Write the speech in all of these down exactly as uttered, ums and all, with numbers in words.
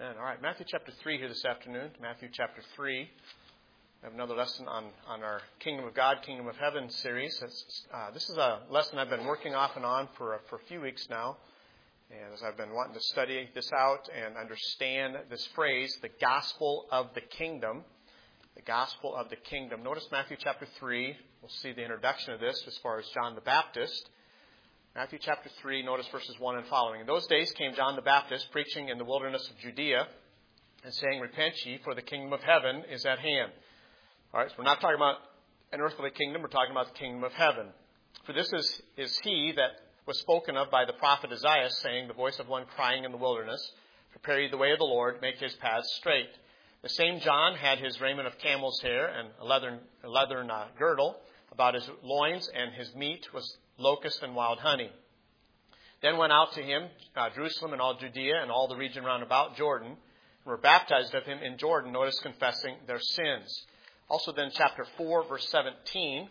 Amen. All right, Matthew chapter three here this afternoon. Matthew chapter three. I have another lesson on, on our Kingdom of God, Kingdom of Heaven series. Uh, this is a lesson I've been working off and on for, for a few weeks now. And as I've been wanting to study this out and understand this phrase, the gospel of the kingdom. The gospel of the kingdom. Notice Matthew chapter three. We'll see the introduction of this as far as John the Baptist. Matthew chapter three, notice verses one and following. In those days came John the Baptist, preaching in the wilderness of Judea, and saying, Repent ye, for the kingdom of heaven is at hand. All right, so we're not talking about an earthly kingdom, we're talking about the kingdom of heaven. For this is, is he that was spoken of by the prophet Isaiah, saying, The voice of one crying in the wilderness, Prepare ye the way of the Lord, make his paths straight. The same John had his raiment of camel's hair and a leathern, a leathern uh, girdle about his loins, and his meat was locust and wild honey. Then went out to him uh, Jerusalem and all Judea and all the region round about Jordan, and were baptized of him in Jordan, notice confessing their sins. Also then chapter four, verse seventeen,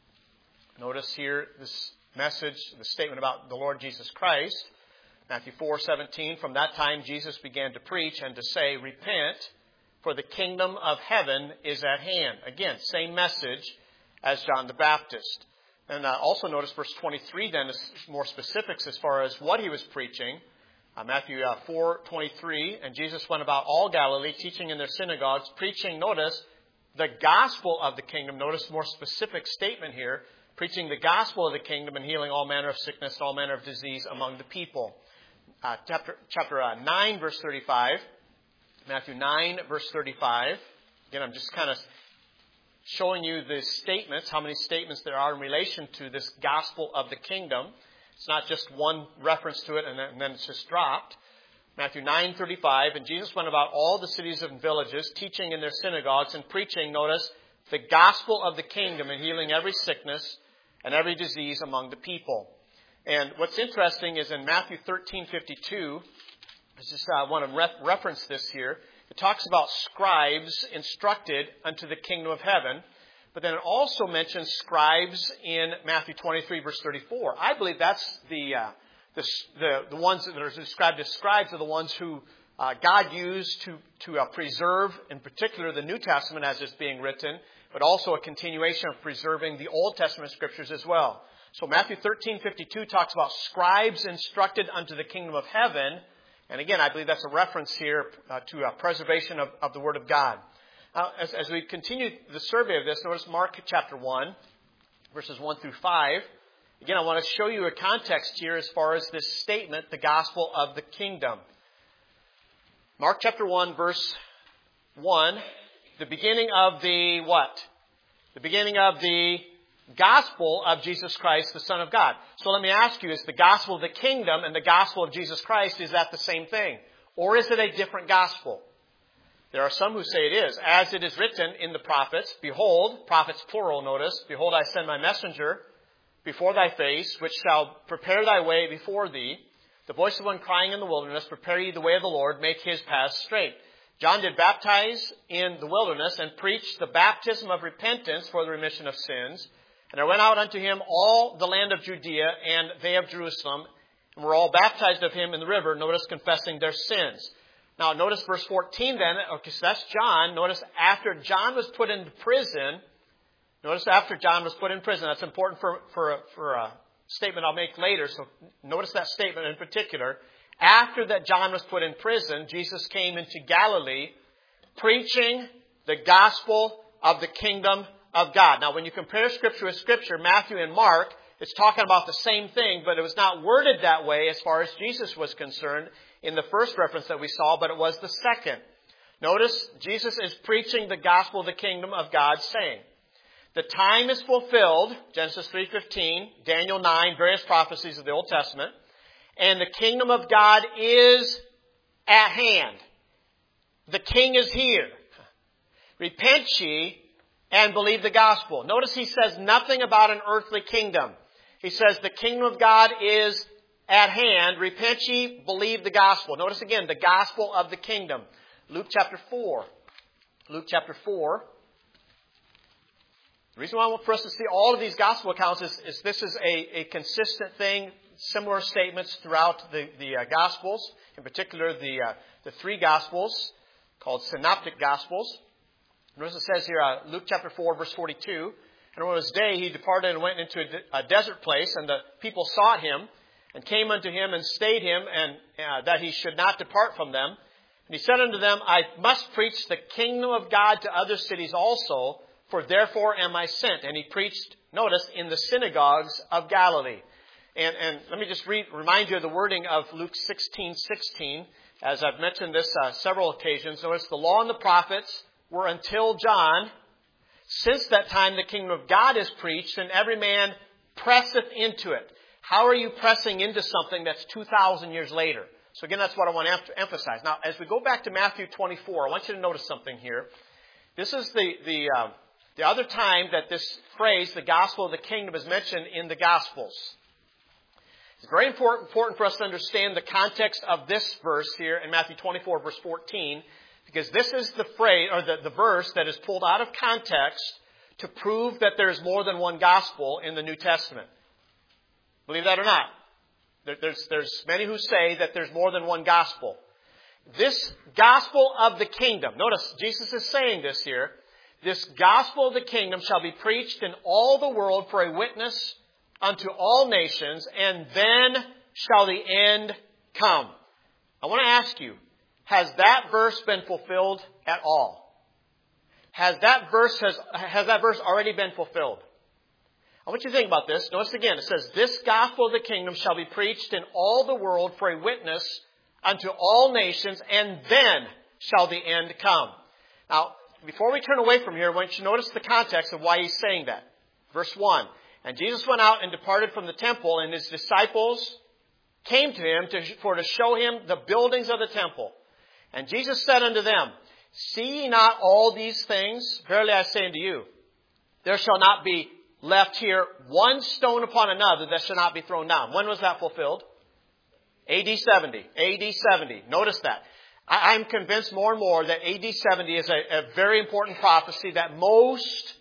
notice here this message, the statement about the Lord Jesus Christ. Matthew four, seventeen, from that time Jesus began to preach and to say, Repent, for the kingdom of heaven is at hand. Again, same message as John the Baptist. And uh, also notice verse twenty-three then is more specifics as far as what he was preaching. Uh, Matthew uh, four, twenty-three, and Jesus went about all Galilee, teaching in their synagogues, preaching, notice, the gospel of the kingdom. Notice more specific statement here, preaching the gospel of the kingdom and healing all manner of sickness, all manner of disease among the people. Uh, chapter chapter uh, nine, verse thirty-five. Matthew nine, verse thirty-five. Again, I'm just kind of showing you the statements, how many statements there are in relation to this gospel of the kingdom. It's not just one reference to it and then, and then it's just dropped. Matthew nine thirty-five, and Jesus went about all the cities and villages, teaching in their synagogues and preaching, notice, the gospel of the kingdom and healing every sickness and every disease among the people. And what's interesting is in Matthew thirteen fifty-two, I just uh, want to re- reference this here. It talks about scribes instructed unto the kingdom of heaven, but then it also mentions scribes in Matthew twenty-three, verse thirty-four. I believe that's the uh, the, the the ones that are described as scribes are the ones who uh, God used to to uh, preserve, in particular, the New Testament as it's being written, but also a continuation of preserving the Old Testament scriptures as well. So Matthew thirteen fifty-two talks about scribes instructed unto the kingdom of heaven. And again, I believe that's a reference here uh, to uh, preservation of, of the Word of God. Now, as, as we continue the survey of this, notice Mark chapter one, verses one through five. Again, I want to show you a context here as far as this statement, the gospel of the kingdom. Mark chapter one, verse one, the beginning of the what? The beginning of the gospel of Jesus Christ, the Son of God. So let me ask you, is the gospel of the kingdom and the gospel of Jesus Christ, is that the same thing? Or is it a different gospel? There are some who say it is. As it is written in the prophets, Behold, prophets plural, notice, Behold, I send my messenger before thy face, which shall prepare thy way before thee. The voice of one crying in the wilderness, Prepare ye the way of the Lord, make his paths straight. John did baptize in the wilderness and preached the baptism of repentance for the remission of sins. And there went out unto him all the land of Judea and they of Jerusalem, and were all baptized of him in the river, notice, confessing their sins. Now, notice verse fourteen then, okay, so that's John. Notice after John was put into prison, notice after John was put in prison, that's important for, for, for a statement I'll make later, so notice that statement in particular. After that John was put in prison, Jesus came into Galilee preaching the gospel of the kingdom of God. Now, when you compare Scripture with Scripture, Matthew and Mark, it's talking about the same thing, but it was not worded that way as far as Jesus was concerned in the first reference that we saw, but it was the second. Notice, Jesus is preaching the gospel of the kingdom of God, saying, The time is fulfilled, Genesis three fifteen, Daniel nine, various prophecies of the Old Testament, and the kingdom of God is at hand. The king is here. Repent ye and believe the gospel. Notice he says nothing about an earthly kingdom. He says the kingdom of God is at hand. Repent ye, believe the gospel. Notice again, the gospel of the kingdom. Luke chapter four. Luke chapter four. The reason why I want for us to see all of these gospel accounts is, is this is a, a consistent thing, similar statements throughout the, the uh, gospels, in particular the uh, the three Gospels, called Synoptic Gospels. Notice it says here, uh, Luke chapter four, verse forty-two, and on his day he departed and went into a, de- a desert place, and the people sought him, and came unto him, and stayed him, and uh, that he should not depart from them. And he said unto them, I must preach the kingdom of God to other cities also, for therefore am I sent. And he preached, notice, in the synagogues of Galilee. And, and let me just read, remind you of the wording of Luke sixteen sixteen. As I've mentioned this uh, several occasions. Notice the law and the prophets were until John. Since that time the kingdom of God is preached, and every man presseth into it. How are you pressing into something that's two thousand years later? So again, that's what I want to emphasize. Now, as we go back to Matthew twenty-four, I want you to notice something here. This is the the, uh, the other time that this phrase, the gospel of the kingdom, is mentioned in the Gospels. It's very important, important for us to understand the context of this verse here in Matthew twenty-four, verse fourteen, because this is the phrase, or the, the verse that is pulled out of context to prove that there is more than one gospel in the New Testament. Believe that or not? There, there's, there's many who say that there's more than one gospel. This gospel of the kingdom, notice Jesus is saying this here, this gospel of the kingdom shall be preached in all the world for a witness unto all nations, and then shall the end come. I want to ask you, has that verse been fulfilled at all? Has that verse has, has that verse already been fulfilled? I want you to think about this. Notice again, it says, this gospel of the kingdom shall be preached in all the world for a witness unto all nations, and then shall the end come. Now, before we turn away from here, I want you to notice the context of why he's saying that. Verse one. And Jesus went out and departed from the temple, and his disciples came to him to, for to show him the buildings of the temple. And Jesus said unto them, see ye not all these things? Verily I say unto you, there shall not be left here one stone upon another that shall not be thrown down. When was that fulfilled? A D seventy. A D seventy. Notice that. I, I'm convinced more and more that A D seventy is a, a very important prophecy that most,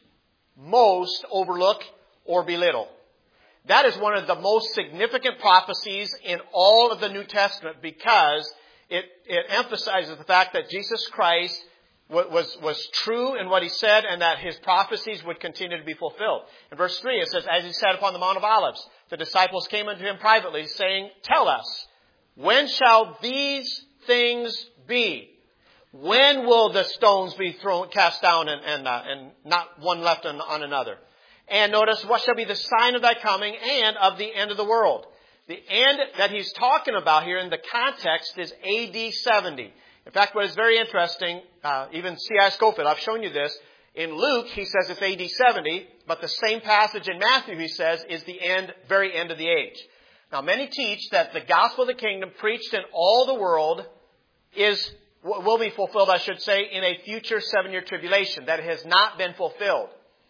most overlook or belittle. That is one of the most significant prophecies in all of the New Testament because it, it emphasizes the fact that Jesus Christ was, was, was true in what he said and that his prophecies would continue to be fulfilled. In verse three it says, as he sat upon the Mount of Olives, the disciples came unto him privately, saying, tell us, when shall these things be? When will the stones be thrown, cast down and, and, uh, and not one left on, on another? And notice, what shall be the sign of thy coming and of the end of the world? The end that he's talking about here in the context is A D seventy. In fact, what is very interesting, uh, even C I Scofield, I've shown you this. In Luke, he says it's A D seventy, but the same passage in Matthew, he says, is the end, very end of the age. Now, many teach that the gospel of the kingdom preached in all the world is, will be fulfilled, I should say, in a future seven-year tribulation, that it has not been fulfilled.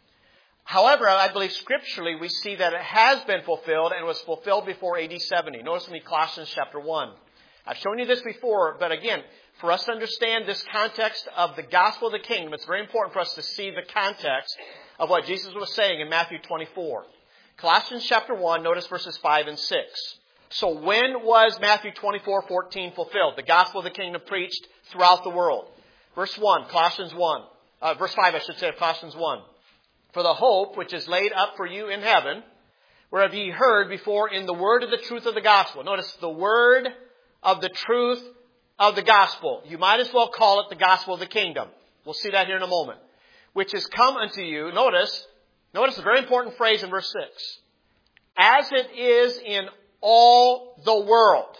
However, I believe scripturally we see that it has been fulfilled and was fulfilled before A D seventy. Notice with me Colossians chapter one. I've shown you this before, but again, for us to understand this context of the gospel of the kingdom, it's very important for us to see the context of what Jesus was saying in Matthew twenty-four. Colossians chapter one, notice verses five and six. So when was Matthew twenty-four fourteen fulfilled? The gospel of the kingdom preached throughout the world. Verse one, Colossians one. Uh, verse five, I should say, of Colossians one. For the hope which is laid up for you in heaven, whereof ye heard before in the word of the truth of the gospel. Notice the word of the truth of the gospel. You might as well call it the gospel of the kingdom. We'll see that here in a moment. Which is come unto you, notice, notice a very important phrase in verse six. As it is in all the world,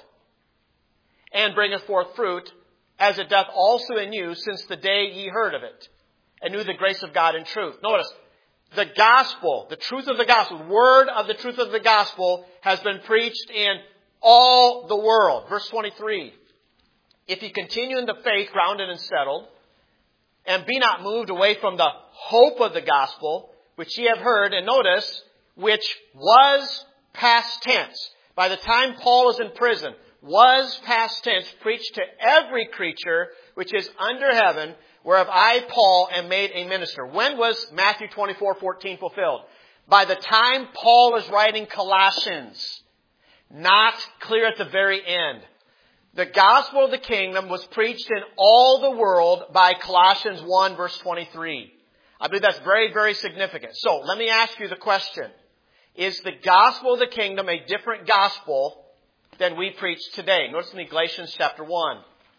and bringeth forth fruit, as it doth also in you, since the day ye heard of it, and knew the grace of God in truth. Notice, the gospel, the truth of the gospel, the word of the truth of the gospel has been preached in all the world. Verse twenty-three. If ye continue in the faith, grounded and settled, and be not moved away from the hope of the gospel, which ye have heard, and notice, which was past tense. By the time Paul was in prison, was past tense, preached to every creature which is under heaven, whereof I, Paul, am made a minister. When was Matthew twenty-four fourteen fulfilled? By the time Paul is writing Colossians. Not clear at the very end. The gospel of the kingdom was preached in all the world by Colossians one, verse twenty-three. I believe that's very, very significant. So, let me ask you the question. Is the gospel of the kingdom a different gospel than we preach today? Notice with me Galatians chapter one.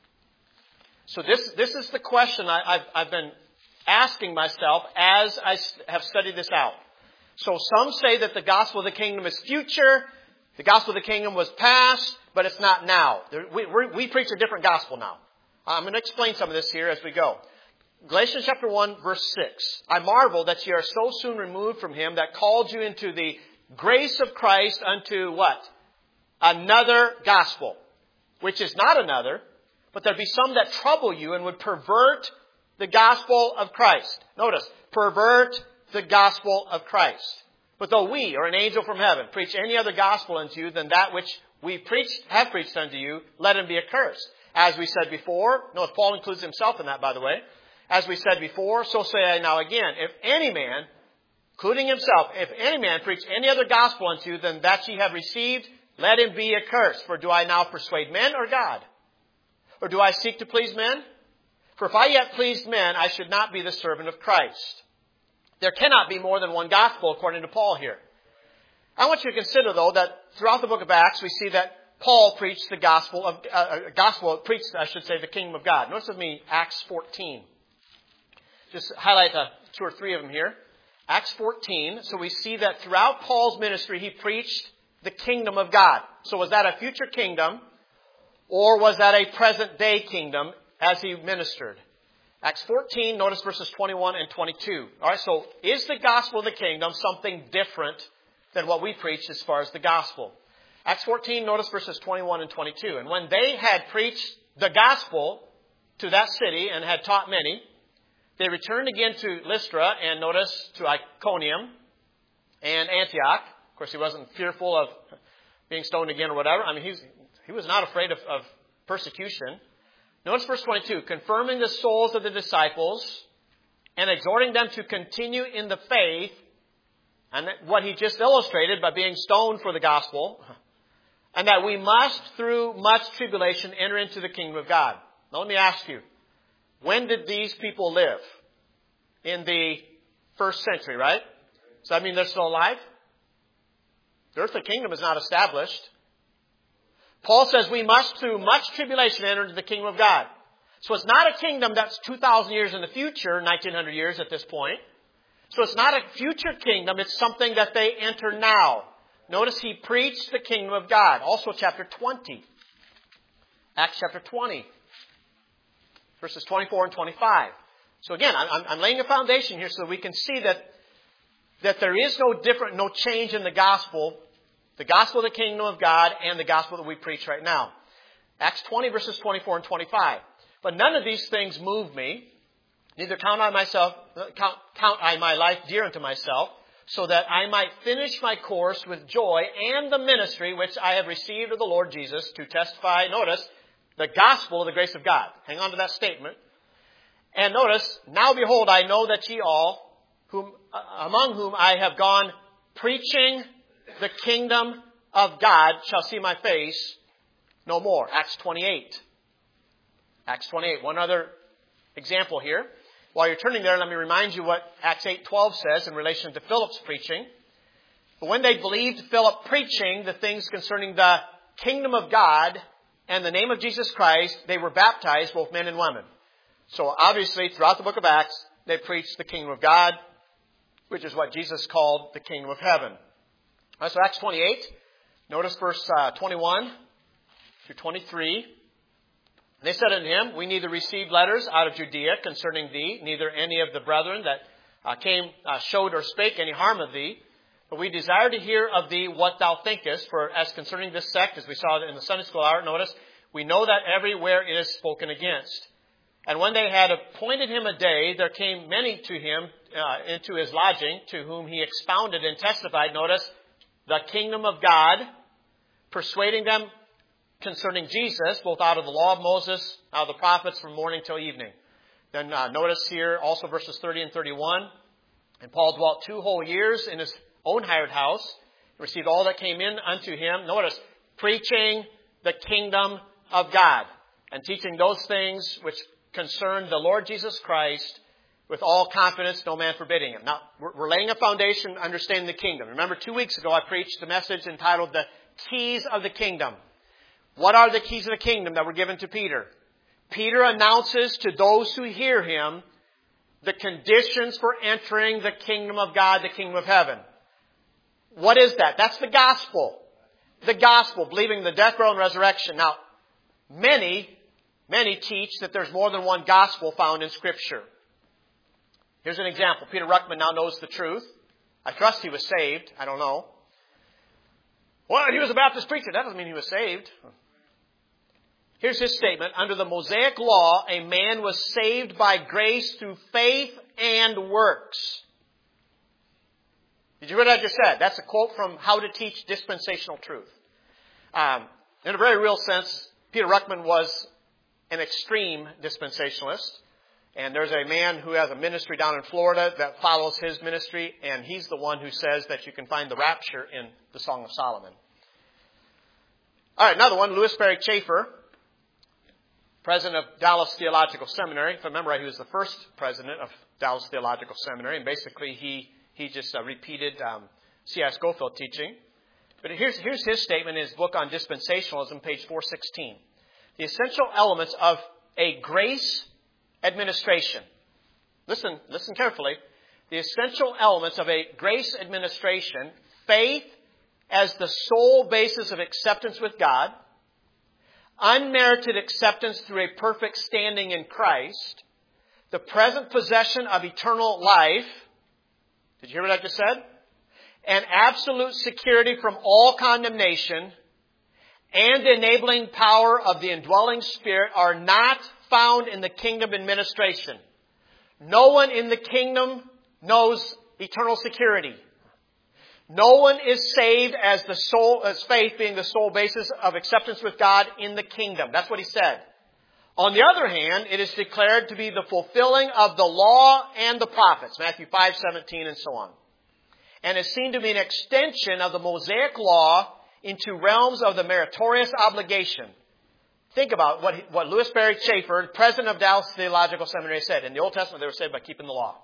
So this, this is the question I, I've, I've been asking myself as I have studied this out. So some say that the gospel of the kingdom is future. The gospel of the kingdom was past, but it's not now. We, we, we preach a different gospel now. I'm going to explain some of this here as we go. Galatians chapter one, verse six. I marvel that ye are so soon removed from him that called you into the grace of Christ unto what? Another gospel, which is not another, but there be some that trouble you and would pervert the gospel of Christ. Notice, pervert the gospel of Christ. But though we, or an angel from heaven, preach any other gospel unto you than that which we preached, have preached unto you, let him be accursed. As we said before, notice Paul includes himself in that, by the way. As we said before, so say I now again, if any man, including himself, if any man preach any other gospel unto you than that ye have received, let him be accursed. For do I now persuade men or God? Or do I seek to please men? For if I yet pleased men, I should not be the servant of Christ. There cannot be more than one gospel, according to Paul here. I want you to consider, though, that throughout the book of Acts, we see that Paul preached the gospel of, uh, gospel, preached, I should say, the kingdom of God. Notice with me Acts fourteen. Just highlight uh, two or three of them here. Acts fourteen. So we see that throughout Paul's ministry, he preached the kingdom of God. So was that a future kingdom, or was that a present day kingdom as he ministered? Acts fourteen, notice verses twenty-one and twenty-two. All right, so is the gospel of the kingdom something different than what we preach as far as the gospel? Acts fourteen, notice verses twenty-one and twenty-two. And when they had preached the gospel to that city and had taught many, they returned again to Lystra and notice to Iconium and Antioch. Of course, he wasn't fearful of being stoned again or whatever. I mean, he's, he was not afraid of, of persecution. Notice verse twenty-two, confirming the souls of the disciples and exhorting them to continue in the faith, and what he just illustrated by being stoned for the gospel, and that we must, through much tribulation, enter into the kingdom of God. Now let me ask you, when did these people live? In the first century, right? Does that mean they're still alive? The earthly kingdom is not established. Paul says we must, through much tribulation, enter into the kingdom of God. So it's not a kingdom that's two thousand years in the future, nineteen hundred years at this point. So it's not a future kingdom, it's something that they enter now. Notice he preached the kingdom of God. Also chapter twenty. Acts chapter twenty. Verses twenty-four and twenty-five. So again, I'm, I'm laying a foundation here so that we can see that, that there is no different, no change in the gospel. The gospel of the kingdom of God and the gospel that we preach right now. Acts twenty verses twenty-four and twenty-five. But none of these things move me. Neither count I myself, count, count I my life dear unto myself, so that I might finish my course with joy and the ministry which I have received of the Lord Jesus to testify, notice, the gospel of the grace of God. Hang on to that statement. And notice, now behold, I know that ye all, whom, among whom I have gone preaching the kingdom of God, shall see my face no more. Acts twenty-eight. Acts twenty-eight. One other example here. While you're turning there, let me remind you what Acts eight twelve says in relation to Philip's preaching. But when they believed Philip preaching the things concerning the kingdom of God and the name of Jesus Christ, they were baptized, both men and women. So obviously, throughout the book of Acts, they preached the kingdom of God, which is what Jesus called the kingdom of heaven. All right, so Acts twenty-eight, notice verse uh, twenty-one through twenty-three. They said unto him, we neither received letters out of Judea concerning thee, neither any of the brethren that uh, came uh, showed or spake any harm of thee. But we desire to hear of thee what thou thinkest. For as concerning this sect, as we saw in the Sunday school hour, notice, we know that everywhere it is spoken against. And when they had appointed him a day, there came many to him uh, into his lodging, to whom he expounded and testified, notice, the kingdom of God, persuading them concerning Jesus, both out of the law of Moses, out of the prophets, from morning till evening. Then uh, notice here also verses thirty and thirty-one. And Paul dwelt two whole years in his own hired house, received all that came in unto him. Notice, preaching the kingdom of God, and teaching those things which concern the Lord Jesus Christ with all confidence, no man forbidding him. Now, we're laying a foundation understanding the kingdom. Remember, two weeks ago I preached the message entitled The Keys of the Kingdom. What are the keys of the kingdom that were given to Peter? Peter announces to those who hear him the conditions for entering the kingdom of God, the kingdom of heaven. What is that? That's the gospel. The gospel, believing the death, burial, and resurrection. Now, many, many teach that there's more than one gospel found in Scripture. Here's an example. Peter Ruckman now knows the truth. I trust he was saved. I don't know. Well, he was a Baptist preacher. That doesn't mean he was saved. Here's his statement. Under the Mosaic law, a man was saved by grace through faith and works. Did you hear what I just said? That's a quote from How to Teach Dispensational Truth. Um, in a very real sense, Peter Ruckman was an extreme dispensationalist. And there's a man who has a ministry down in Florida that follows his ministry, and he's the one who says that you can find the rapture in the Song of Solomon. All right, another one, Lewis Berry Chafer, president of Dallas Theological Seminary. If I remember right, he was the first president of Dallas Theological Seminary, and basically he he just uh, repeated um, C I Scofield teaching. But here's here's his statement in his book on dispensationalism, page four sixteen. The essential elements of a grace administration. Listen, listen carefully. The essential elements of a grace administration: faith as the sole basis of acceptance with God, unmerited acceptance through a perfect standing in Christ, the present possession of eternal life. Did you hear what I just said? And absolute security from all condemnation, and the enabling power of the indwelling Spirit are not found in the kingdom administration. No one in the kingdom knows eternal security. No one is saved as the sole, as faith being the sole basis of acceptance with God in the kingdom. That's what he said. On the other hand, it is declared to be the fulfilling of the law and the prophets, Matthew five seventeen and so on, and is seen to be an extension of the Mosaic law into realms of the meritorious obligation. Think about what, what Lewis Berry Chafer, president of Dallas Theological Seminary, said. In the Old Testament, they were saved by keeping the law.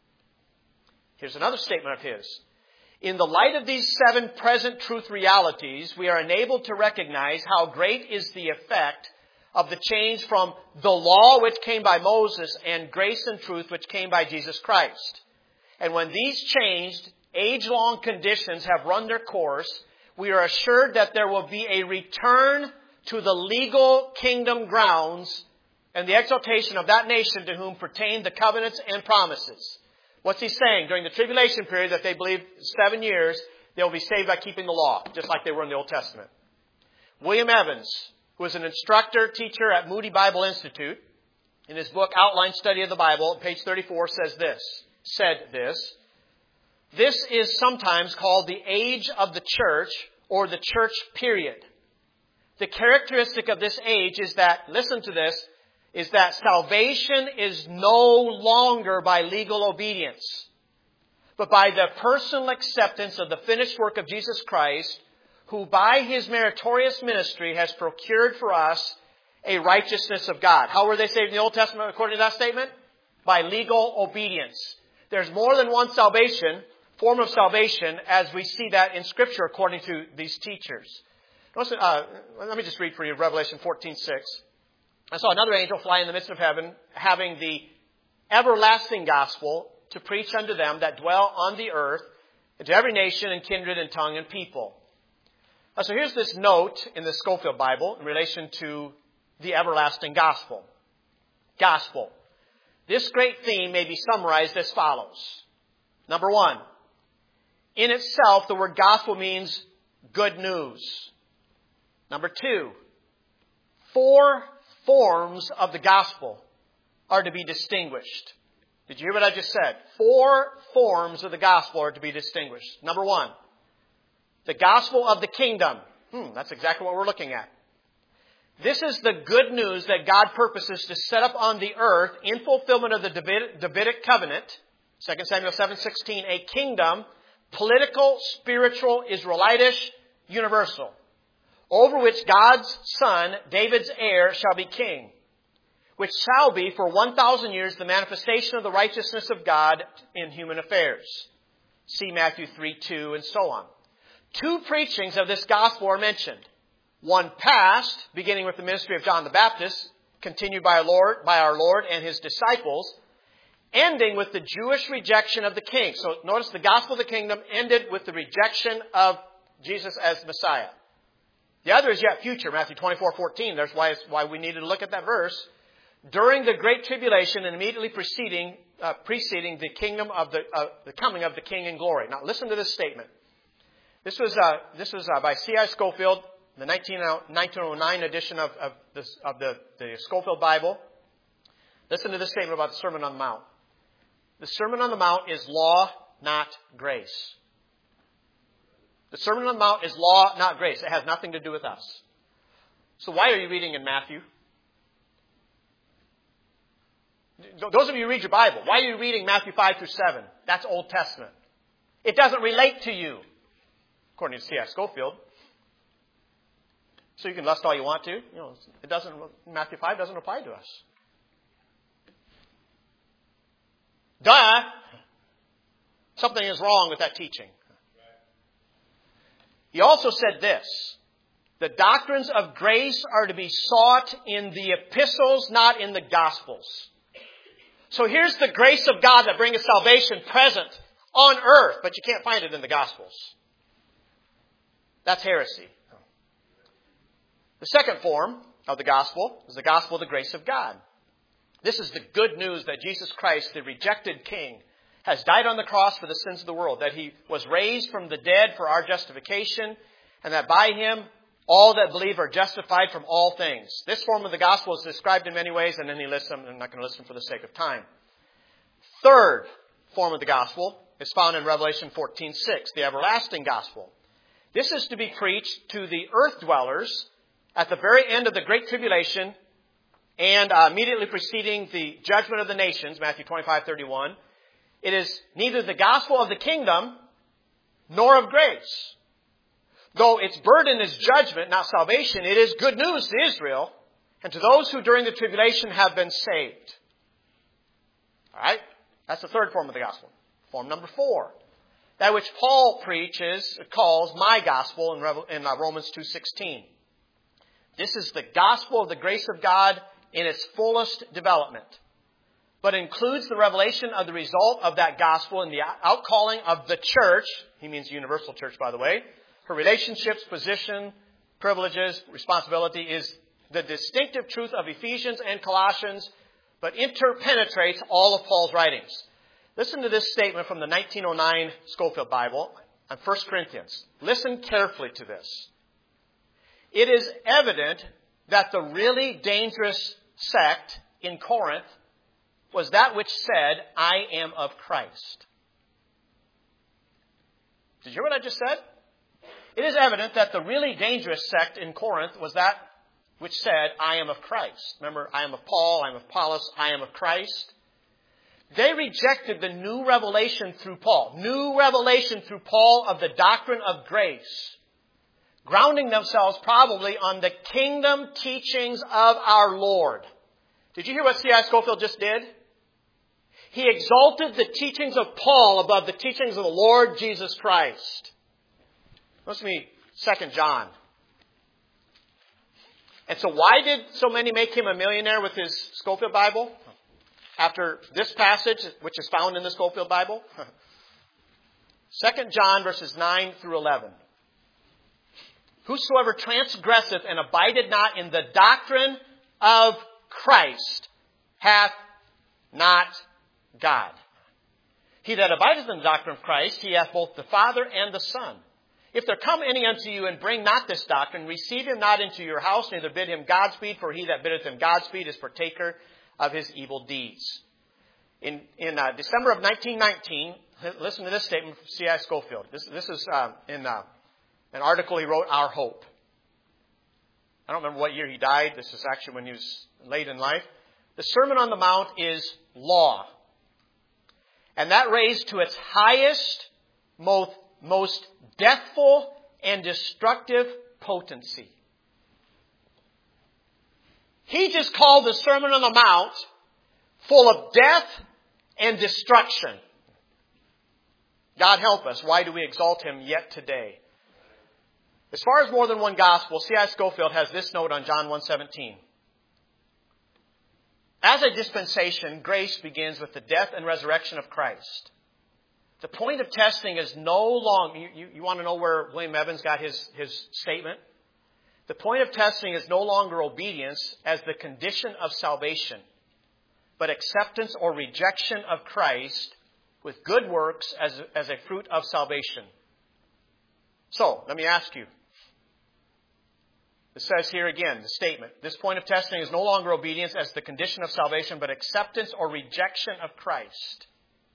Here's another statement of his. In the light of these seven present truth realities, we are enabled to recognize how great is the effect of the change from the law which came by Moses and grace and truth which came by Jesus Christ. And when these changed, age-long conditions have run their course, we are assured that there will be a return to the legal kingdom grounds and the exaltation of that nation to whom pertain the covenants and promises. What's he saying? During the tribulation period that they believe seven years, they'll be saved by keeping the law, just like they were in the Old Testament. William Evans, who is an instructor, teacher at Moody Bible Institute, in his book Outline Study of the Bible, page thirty-four, says this, said this, this is sometimes called the age of the church or the church period. The characteristic of this age is that, listen to this, is that salvation is no longer by legal obedience, but by the personal acceptance of the finished work of Jesus Christ, who by His meritorious ministry has procured for us a righteousness of God. How were they saved in the Old Testament according to that statement? By legal obedience. There's more than one salvation, form of salvation, as we see that in Scripture according to these teachers. Listen, uh, let me just read for you Revelation fourteen six. I saw another angel fly in the midst of heaven, having the everlasting gospel to preach unto them that dwell on the earth, and to every nation and kindred and tongue and people. Uh, so here's this note in the Scofield Bible in relation to the everlasting gospel. Gospel. This great theme may be summarized as follows. Number one, in itself, the word gospel means good news. Number two, four forms of the gospel are to be distinguished. Did you hear what I just said? Four forms of the gospel are to be distinguished. Number one, the gospel of the kingdom. Hmm, that's exactly what we're looking at. This is the good news that God purposes to set up on the earth in fulfillment of the Davidic, Davidic covenant, Second Samuel seven sixteen, a kingdom, political, spiritual, Israelitish, universal. over which God's son, David's heir, shall be king, which shall be for one thousand years the manifestation of the righteousness of God in human affairs. See Matthew three two and so on. Two preachings of this gospel are mentioned. One past, beginning with the ministry of John the Baptist, continued by our Lord, by our Lord and his disciples, ending with the Jewish rejection of the king. So notice the gospel of the kingdom ended with the rejection of Jesus as Messiah. The other is yet future, Matthew twenty-four fourteen. There's why, why we needed to look at that verse. During the great tribulation and immediately preceding, uh, preceding the kingdom of the, uh, the coming of the King in glory. Now listen to this statement. This was, uh, this was uh, by C I Scofield, the nineteen oh nine edition of, of, this, of the, the Scofield Bible. Listen to this statement about the Sermon on the Mount. The Sermon on the Mount is law, not grace. The Sermon on the Mount is law, not grace. It has nothing to do with us. So why are you reading in Matthew? Those of you who read your Bible, why are you reading Matthew five through seven? That's Old Testament. It doesn't relate to you, according to C I Scofield. So you can lust all you want to. You know, it doesn't. Matthew five doesn't apply to us. Duh! Something is wrong with that teaching. He also said this. The doctrines of grace are to be sought in the epistles, not in the gospels. So here's the grace of God that bringeth salvation present on earth, but you can't find it in the gospels. That's heresy. The second form of the gospel is the gospel of the grace of God. This is the good news that Jesus Christ, the rejected King, has died on the cross for the sins of the world, that he was raised from the dead for our justification, and that by him all that believe are justified from all things. This form of the gospel is described in many ways, and then he lists them. I'm not going to list them for the sake of time. Third form of the gospel is found in Revelation fourteen six, the everlasting gospel. This is to be preached to the earth dwellers at the very end of the Great Tribulation and uh, immediately preceding the judgment of the nations, Matthew twenty-five thirty-one. It is neither the gospel of the kingdom nor of grace. Though its burden is judgment, not salvation, it is good news to Israel and to those who during the tribulation have been saved. All right? That's the third form of the gospel. Form number four. That which Paul preaches, calls my gospel in, Revel- in uh, Romans two sixteen. This is the gospel of the grace of God in its fullest development, but includes the revelation of the result of that gospel in the outcalling of the church. He means the universal church, by the way. Her relationships, position, privileges, responsibility is the distinctive truth of Ephesians and Colossians, but interpenetrates all of Paul's writings. Listen to this statement from the nineteen oh nine Scofield Bible on First Corinthians. Listen carefully to this. It is evident that the really dangerous sect in Corinth was that which said, I am of Christ. Did you hear what I just said? It is evident that the really dangerous sect in Corinth was that which said, I am of Christ. Remember, I am of Paul, I am of Apollos, I am of Christ. They rejected the new revelation through Paul. New revelation through Paul of the doctrine of grace. Grounding themselves probably on the kingdom teachings of our Lord. Did you hear what C I Scofield just did? He exalted the teachings of Paul above the teachings of the Lord Jesus Christ. Listen to me, Second John. And so why did so many make him a millionaire with his Scofield Bible? After this passage, which is found in the Scofield Bible? Second John verses nine through eleven. Whosoever transgresseth and abideth not in the doctrine of Christ hath not God. He that abideth in the doctrine of Christ, he hath both the Father and the Son. If there come any unto you and bring not this doctrine, receive him not into your house, neither bid him Godspeed, for he that biddeth him Godspeed is partaker of his evil deeds. In, in uh, December of nineteen nineteen, listen to this statement from C I Scofield. This, this is uh, in uh, an article he wrote, Our Hope. I don't remember what year he died. This is actually when he was late in life. The Sermon on the Mount is law. And that raised to its highest, most, most deathful and destructive potency. He just called the Sermon on the Mount full of death and destruction. God help us. Why do we exalt Him yet today? As far as more than one gospel, C I Scofield has this note on John one seventeen. As a dispensation, grace begins with the death and resurrection of Christ. The point of testing is no longer, you, you, you want to know where William Evans got his, his statement? The point of testing is no longer obedience as the condition of salvation, but acceptance or rejection of Christ with good works as, as a fruit of salvation. So, let me ask you. It says here again, the statement, this point of testing is no longer obedience as the condition of salvation, but acceptance or rejection of Christ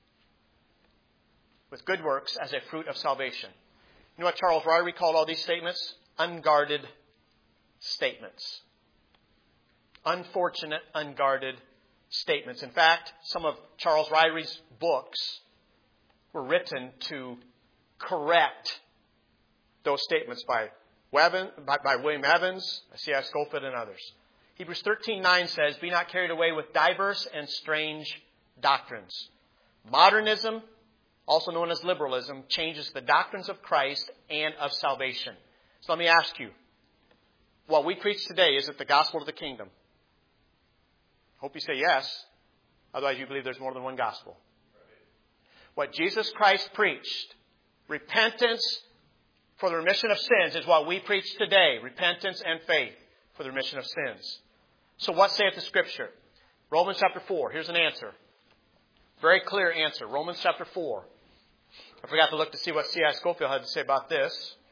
with good works as a fruit of salvation. You know what Charles Ryrie called all these statements? Unguarded statements. Unfortunate, unguarded statements. In fact, some of Charles Ryrie's books were written to correct those statements by By, by William Evans, C I Scofield, and others. Hebrews thirteen nine says, "Be not carried away with diverse and strange doctrines." Modernism, also known as liberalism, changes the doctrines of Christ and of salvation. So let me ask you, what we preach today, is it the gospel of the kingdom? Hope you say yes. Otherwise you believe there's more than one gospel. What Jesus Christ preached, repentance for the remission of sins, is what we preach today. Repentance and faith for the remission of sins. So what saith the Scripture? Romans chapter four. Here's an answer. Very clear answer. Romans chapter four. I forgot to look to see what C I Scofield had to say about this.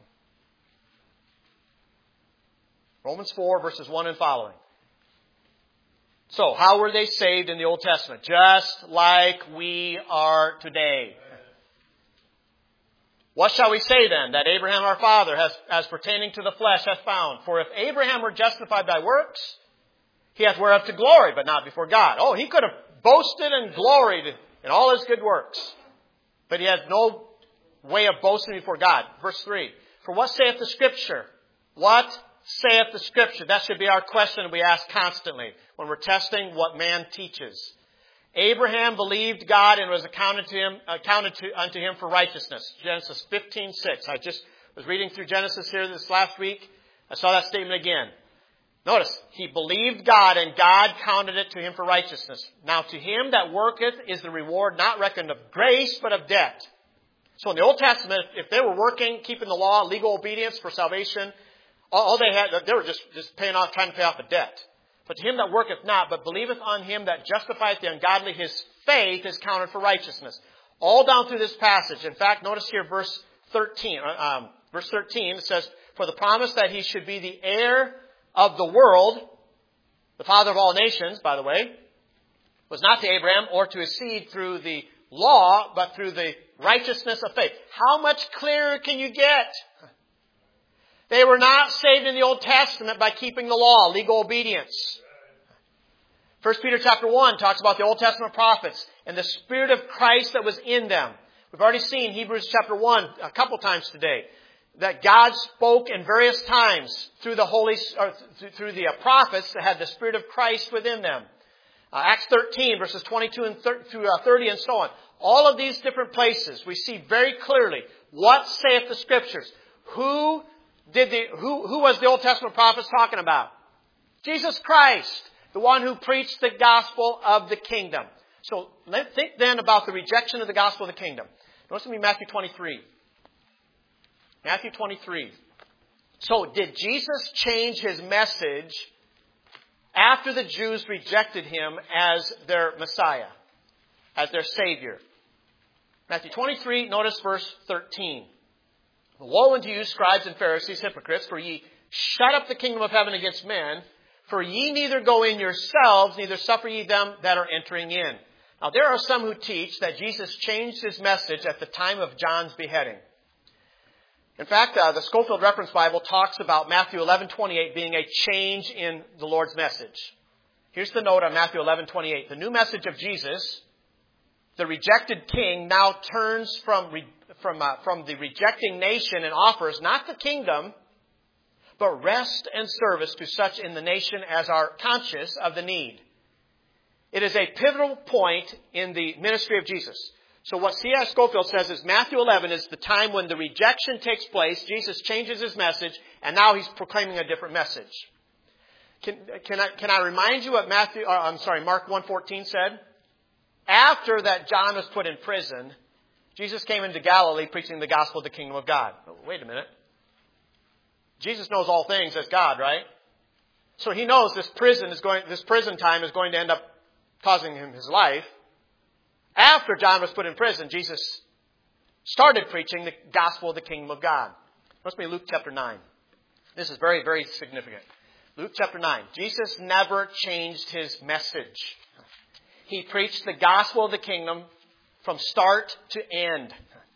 Romans four, verses one and following. So, how were they saved in the Old Testament? Just like we are today. What shall we say then that Abraham our father has, as pertaining to the flesh, hath found? For if Abraham were justified by works, he hath whereof to glory, but not before God. Oh, he could have boasted and gloried in all his good works, but he had no way of boasting before God. Verse three. For what saith the Scripture? What saith the Scripture? That should be our question we ask constantly when we're testing what man teaches. Abraham believed God and was accounted to him, accounted to, unto him for righteousness. Genesis fifteen six. I just was reading through Genesis here this last week. I saw that statement again. Notice, he believed God and God counted it to him for righteousness. Now to him that worketh is the reward not reckoned of grace, but of debt. So in the Old Testament, if they were working, keeping the law, legal obedience for salvation, all they had, they were just, just paying off, trying to pay off a debt. But to him that worketh not, but believeth on him that justifieth the ungodly, his faith is counted for righteousness. All down through this passage. In fact, notice here verse thirteen. Um, verse thirteen, it says, for the promise that he should be the heir of the world, the father of all nations, by the way, was not to Abraham or to his seed through the law, but through the righteousness of faith. How much clearer can you get? They were not saved in the Old Testament by keeping the law, legal obedience. First Peter chapter one talks about the Old Testament prophets and the Spirit of Christ that was in them. We've already seen Hebrews chapter one a couple times today, that God spoke in various times through the Holy, or through the prophets that had the Spirit of Christ within them. Uh, Acts thirteen verses twenty-two and through thirty and so on. All of these different places we see very clearly what saith the Scriptures. Who Did the, who, who was the Old Testament prophets talking about? Jesus Christ, the one who preached the gospel of the kingdom. So let's think then about the rejection of the gospel of the kingdom. Notice with me Matthew twenty-three. Matthew twenty-three. So did Jesus change his message after the Jews rejected him as their Messiah, as their Savior? Matthew twenty-three, notice verse thirteen. Woe unto you, scribes and Pharisees, hypocrites, for ye shut up the kingdom of heaven against men, for ye neither go in yourselves, neither suffer ye them that are entering in. Now there are some who teach that Jesus changed his message at the time of John's beheading. In fact, uh, the Scofield Reference Bible talks about Matthew eleven twenty-eight being a change in the Lord's message. Here's the note on Matthew eleven twenty-eight. The new message of Jesus, the rejected king, now turns from re- From, uh, from the rejecting nation and offers not the kingdom, but rest and service to such in the nation as are conscious of the need. It is a pivotal point in the ministry of Jesus. So what C S Scofield says is Matthew eleven is the time when the rejection takes place. Jesus changes his message, and now he's proclaiming a different message. Can, can I, can I remind you what Matthew, or I'm sorry, Mark one fourteen said? After that John was put in prison, Jesus came into Galilee preaching the gospel of the kingdom of God. Oh, wait a minute. Jesus knows all things as God, right? So he knows this prison is going, this prison time is going to end up causing him his life. After John was put in prison, Jesus started preaching the gospel of the kingdom of God. Must be Luke chapter nine. This is very, very significant. Luke chapter nine. Jesus never changed his message. He preached the gospel of the kingdom from start to end.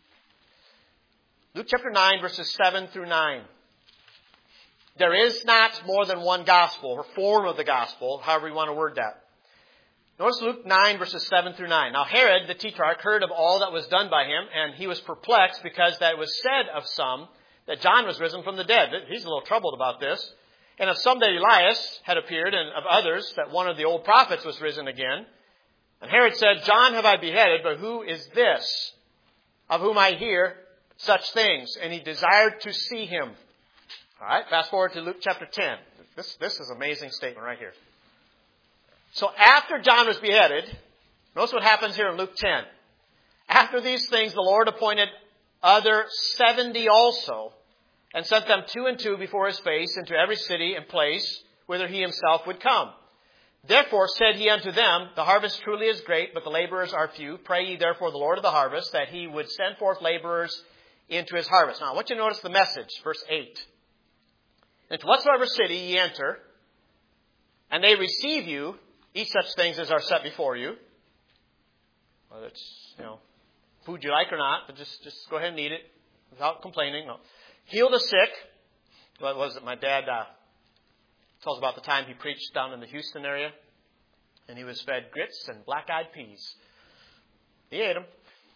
Luke chapter nine, verses seven through nine. There is not more than one gospel, or form of the gospel, however you want to word that. Notice Luke nine, verses seven through nine. Now Herod, the tetrarch, heard of all that was done by him, and he was perplexed because that it was said of some that John was risen from the dead. He's a little troubled about this. And of some that Elias had appeared, and of others that one of the old prophets was risen again. And Herod said, John have I beheaded, but who is this of whom I hear such things? And he desired to see him. All right, fast forward to Luke chapter ten. This, this is an amazing statement right here. So after John was beheaded, notice what happens here in Luke ten. After these things, the Lord appointed other seventy also, and sent them two and two before his face into every city and place whither he himself would come. Therefore said he unto them, the harvest truly is great, but the laborers are few. Pray ye therefore the Lord of the harvest, that he would send forth laborers into his harvest. Now I want you to notice the message, verse eight. Into whatsoever city ye enter, and they receive you, eat such things as are set before you. Whether it's, you know, food you like or not, but just, just go ahead and eat it without complaining. No. Heal the sick. What was it? My dad uh, tells about the time he preached down in the Houston area, and he was fed grits and black-eyed peas. He ate them.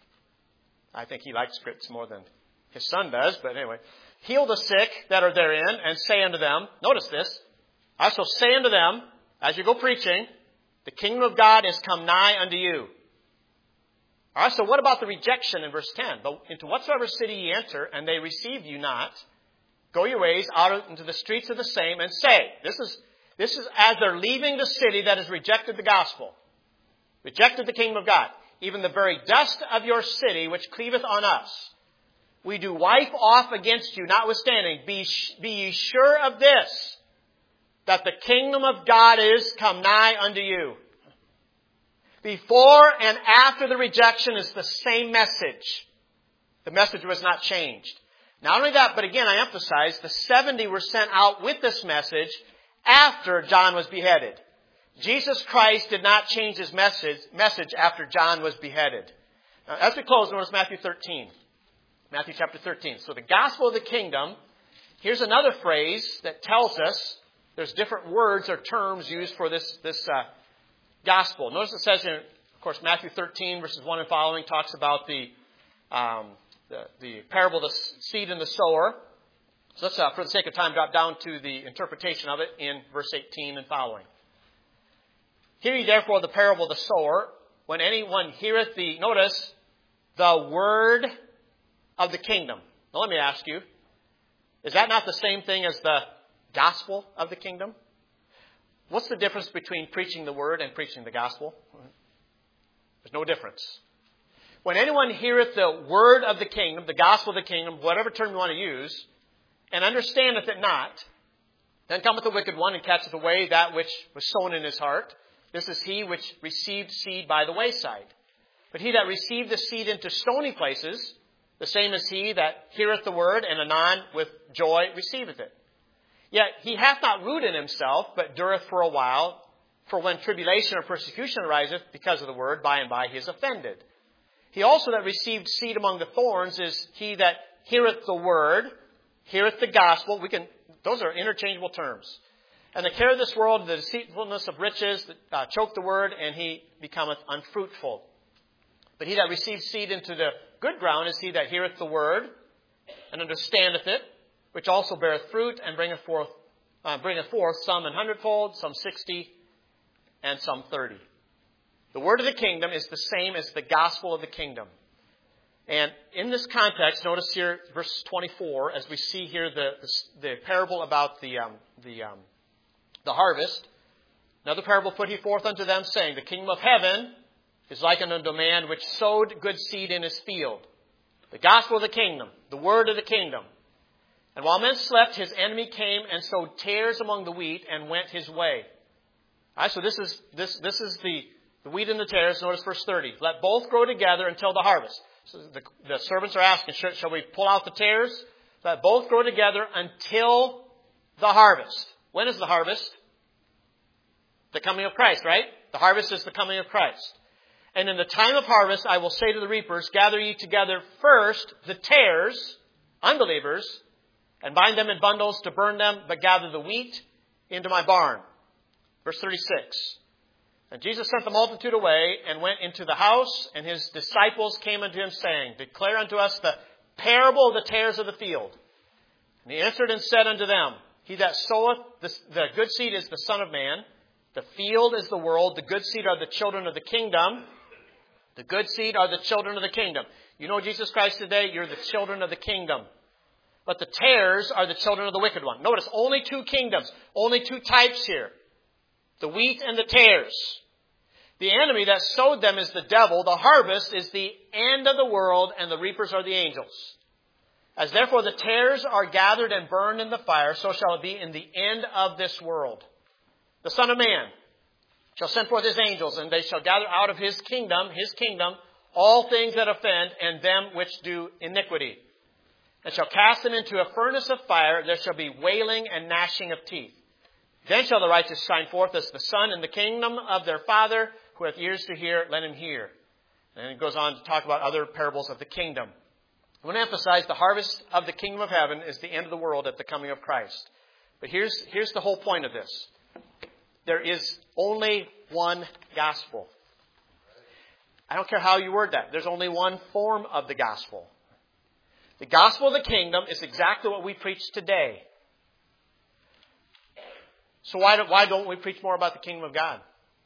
I think he likes grits more than his son does, but anyway. Heal the sick that are therein, and say unto them, notice this, I shall say unto them, as you go preaching, the kingdom of God is come nigh unto you. All right, so what about the rejection in verse ten? But into whatsoever city ye enter, and they receive you not, go your ways out into the streets of the same, and say, this is, this is as they're leaving the city that has rejected the gospel, rejected the kingdom of God. Even the very dust of your city, which cleaveth on us, we do wipe off against you, notwithstanding. Be, be ye sure of this, that the kingdom of God is come nigh unto you. Before and after the rejection is the same message. The message was not changed. Not only that, but again, I emphasize, the seventy were sent out with this message after John was beheaded. Jesus Christ did not change his message, message after John was beheaded. Now, as we close, notice Matthew thirteen. Matthew chapter thirteen. So the gospel of the kingdom, here's another phrase that tells us there's different words or terms used for this, this uh, gospel. Notice it says in, of course, Matthew thirteen, verses one and following, talks about the, um, the, the parable of the seed and the sower. So let's, uh, for the sake of time, drop down to the interpretation of it in verse eighteen and following. Hear ye therefore the parable of the sower. When anyone heareth the, notice, the word of the kingdom. Now let me ask you, is that not the same thing as the gospel of the kingdom? What's the difference between preaching the word and preaching the gospel? There's no difference. When anyone heareth the word of the kingdom, the gospel of the kingdom, whatever term you want to use, and understandeth it not, then cometh the wicked one and catcheth away that which was sown in his heart. This is he which received seed by the wayside. But he that received the seed into stony places, the same as he that heareth the word, and anon with joy receiveth it. Yet he hath not root in himself, but dureth for a while. For when tribulation or persecution ariseth because of the word, by and by he is offended. He also that received seed among the thorns is he that heareth the word, heareth the gospel. We can; those are interchangeable terms. And the care of this world, the deceitfulness of riches, uh, choke the word, and he becometh unfruitful. But he that receives seed into the good ground is he that heareth the word, and understandeth it, which also beareth fruit and bringeth forth, uh, bringeth forth some an hundredfold, some sixty, and some thirty. The word of the kingdom is the same as the gospel of the kingdom. And in this context, notice here, verse twenty-four, as we see here the the, the parable about the um, the um, the harvest. Another parable put he forth unto them, saying, the kingdom of heaven is like unto a man which sowed good seed in his field. The gospel of the kingdom, the word of the kingdom. And while men slept, his enemy came and sowed tares among the wheat and went his way. All right, so this is this this is the, the wheat and the tares. Notice verse thirty. Let both grow together until the harvest. So the, the servants are asking, shall, shall we pull out the tares? Let both grow together until the harvest. When is the harvest? The coming of Christ, right? The harvest is the coming of Christ. And in the time of harvest, I will say to the reapers, gather ye together first the tares, unbelievers, and bind them in bundles to burn them, but gather the wheat into my barn. Verse thirty-six. And Jesus sent the multitude away and went into the house, and his disciples came unto him, saying, declare unto us the parable of the tares of the field. And he answered and said unto them, he that soweth the, the good seed is the Son of Man. The field is the world. The good seed are the children of the kingdom. The good seed are the children of the kingdom. You know Jesus Christ today, you're the children of the kingdom. But the tares are the children of the wicked one. Notice, only two kingdoms, only two types here. The wheat and the tares. The enemy that sowed them is the devil. The harvest is the end of the world, and the reapers are the angels. As therefore the tares are gathered and burned in the fire, so shall it be in the end of this world. The Son of Man shall send forth his angels, and they shall gather out of his kingdom, his kingdom, all things that offend, and them which do iniquity. And shall cast them into a furnace of fire. There shall be wailing and gnashing of teeth. Then shall the righteous shine forth as the sun in the kingdom of their Father. Who hath ears to hear, let him hear. And it goes on to talk about other parables of the kingdom. I want to emphasize the harvest of the kingdom of heaven is the end of the world at the coming of Christ. But here's, here's the whole point of this. There is only one gospel. I don't care how you word that. There's only one form of the gospel. The gospel of the kingdom is exactly what we preach today. So why don't, why don't we preach more about the kingdom of God?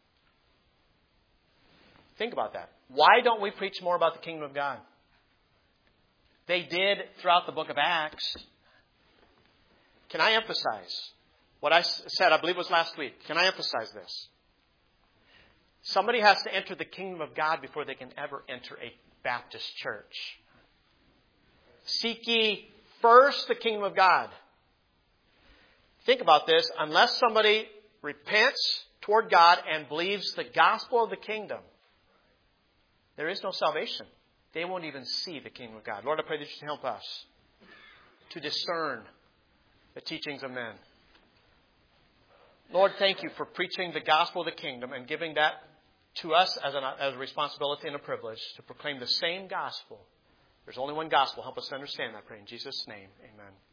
Think about that. Why don't we preach more about the kingdom of God? They did throughout the book of Acts. Can I emphasize what I said, I believe it was last week. Can I emphasize this? Somebody has to enter the kingdom of God before they can ever enter a Baptist church. Seek ye first the kingdom of God. Think about this. Unless somebody repents toward God and believes the gospel of the kingdom, there is no salvation. They won't even see the kingdom of God. Lord, I pray that you help us to discern the teachings of men. Lord, thank you for preaching the gospel of the kingdom and giving that to us as, an, as a responsibility and a privilege to proclaim the same gospel. There's only one gospel. Help us to understand that, I pray in Jesus' name. Amen.